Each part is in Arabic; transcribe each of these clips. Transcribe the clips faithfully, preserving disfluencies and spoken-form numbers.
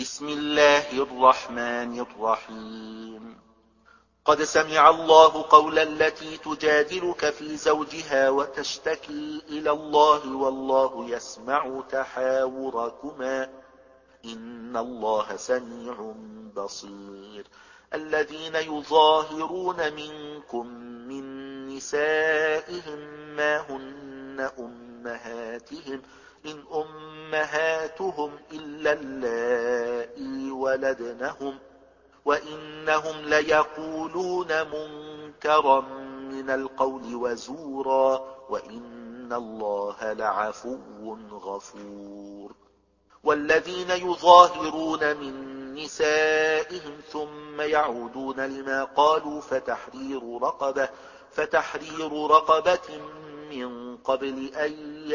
بسم الله الرحمن الرحيم قد سمع الله قول التي تجادلك في زوجها وتشتكي إلى الله والله يسمع تحاوركما إن الله سميع بصير. الذين يظاهرون منكم من نسائهم ما هن أمهاتهم إن أمهاتهم إلا اللائي ولدنهم وإنهم ليقولون منكرا من القول وزورا وإن الله لعفو غفور. والذين يظاهرون من نسائهم ثم يعودون لما قالوا فتحرير رقبة فتحرير رقبة من قبل أن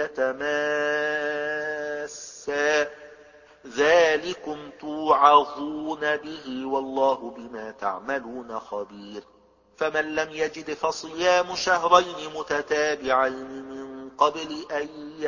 يتماسا ذلكم توعظون به والله بما تعملون خبير. فمن لم يجد فصيام شهرين متتابعين من قبل أن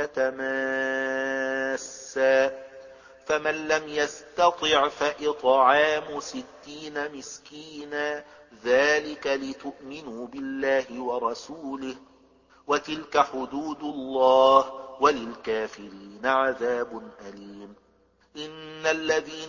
يتماسا فمن لم يستطع فإطعام ستين مسكينا ذلك لتؤمنوا بالله ورسوله وتلك حدود الله وللكافرين عذاب أليم. إن الذين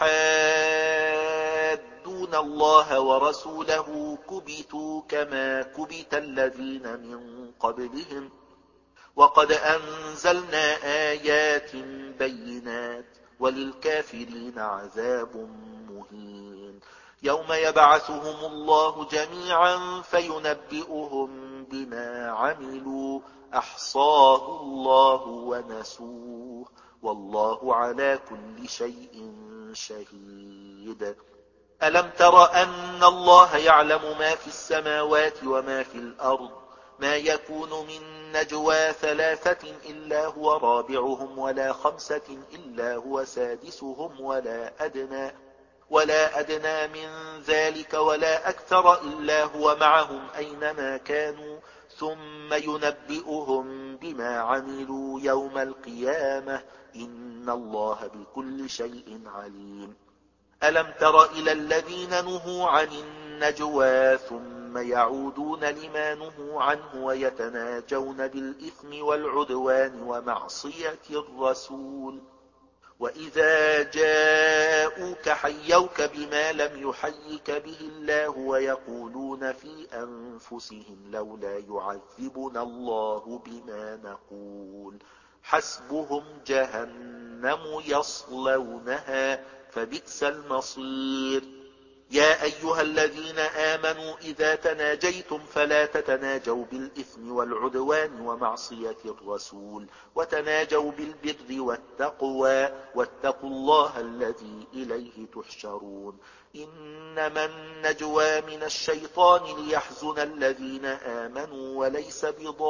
يحادون الله ورسوله كبتوا كما كبت الذين من قبلهم وقد أنزلنا آيات بينات وللكافرين عذاب مهين. يوم يبعثهم الله جميعا فينبئهم بما عملوا أحصاه الله ونسوه والله على كل شيء شهيد. ألم تر أن الله يعلم ما في السماوات وما في الأرض ما يكون من نجوى ثلاثة إلا هو رابعهم ولا خمسة إلا هو سادسهم ولا أدنى ولا أدنى من ذلك ولا أكثر إلا هو معهم أينما كانوا ثم ينبئهم بما عملوا يوم القيامة إن الله بكل شيء عليم. ألم تر إلى الذين نهوا عن النجوى ثم يعودون لما نهوا عنه ويتناجون بالإثم والعدوان ومعصية الرسول وإذا جاءوك حيوك بما لم يحيك به الله ويقولون في أنفسهم لولا يعذبنا الله بما نقول حسبهم جهنم يصلونها فبئس المصير. يا أيها الذين آمنوا إذا تناجيتم فلا تتناجوا بالإثم والعدوان ومعصية الرسول وتناجوا بالبر والتقوى واتقوا الله الذي إليه تحشرون. إنما النجوى من الشيطان ليحزن الذين آمنوا وليس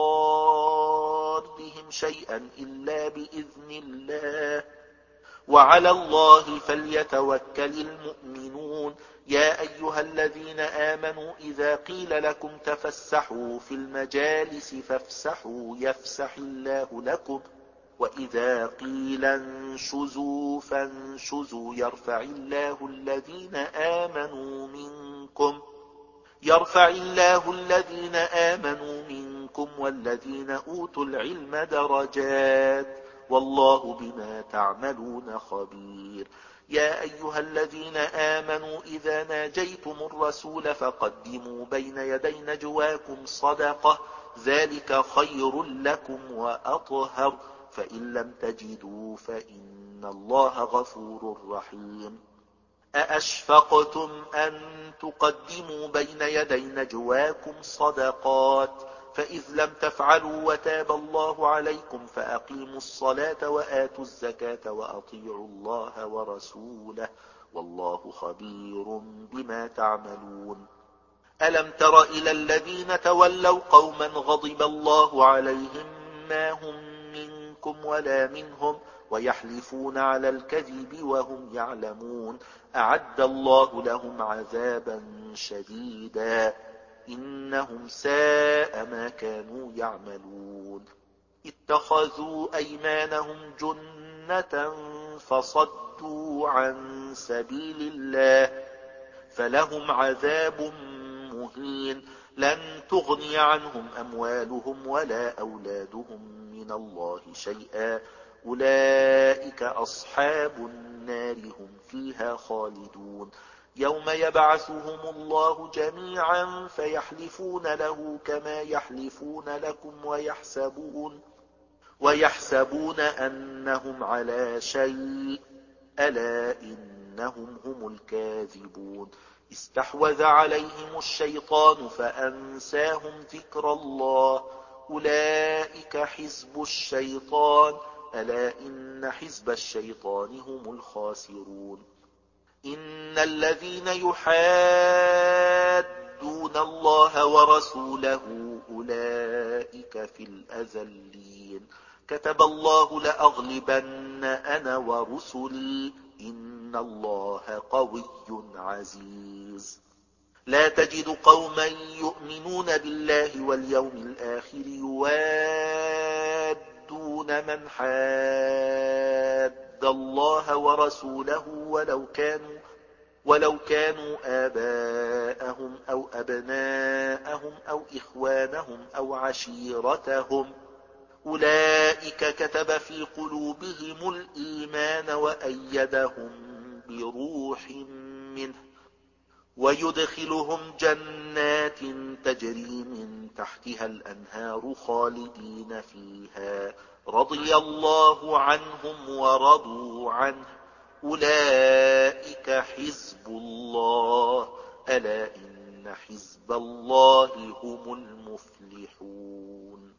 بضارهم شيئا إلا بإذن الله وعلى الله فليتوكل المؤمنون. يا أيها الذين آمنوا إذا قيل لكم تفسحوا في المجالس فافسحوا يفسح الله لكم وإذا قيل انشزوا فانشزوا يرفع الله الذين آمنوا منكم يرفع الله الذين آمنوا منكم والذين أوتوا العلم درجات والله بما تعملون خبير. يا أيها الذين آمنوا إذا ناجيتم الرسول فقدموا بين يدي نجواكم صدقة ذلك خير لكم وأطهر فإن لم تجدوا فإن الله غفور رحيم. أأشفقتم أن تقدموا بين يدي نجواكم صدقات فإذ لم تفعلوا وتاب الله عليكم فأقيموا الصلاة وآتوا الزكاة وأطيعوا الله ورسوله والله خبير بما تعملون. ألم تر إلى الذين تولوا قوما غضب الله عليهم ما هم منكم ولا منهم ويحلفون على الكذب وهم يعلمون أعد الله لهم عذابا شديدا إنهم ساء ما كانوا يعملون. اتخذوا أيمانهم جنة فصدوا عن سبيل الله فلهم عذاب مهين. لن تغني عنهم أموالهم ولا أولادهم من الله شيئا أولئك أصحاب النار هم فيها خالدون. يوم يبعثهم الله جميعا فيحلفون له كما يحلفون لكم ويحسبون ويحسبون أنهم على شيء ألا إنهم هم الكاذبون. استحوذ عليهم الشيطان فأنساهم ذكر الله أولئك حزب الشيطان ألا إن حزب الشيطان هم الخاسرون. إن الذين يحادون الله ورسوله أولئك في الأذلين. كتب الله لأغلبن أنا ورسلي إن الله قوي عزيز. لا تجد قوما يؤمنون بالله واليوم الآخر يوادون من حاد الله ورسوله ولو كانوا ولو كانوا آباءهم أو أبناءهم أو إخوانهم أو عشيرتهم أولئك كتب في قلوبهم الإيمان وأيدهم بروح منه ويدخلهم جنات تجري من تحتها الأنهار خالدين فيها رضي الله عنهم ورضوا عنه أولئك حزب الله ألا إن حزب الله هم المفلحون.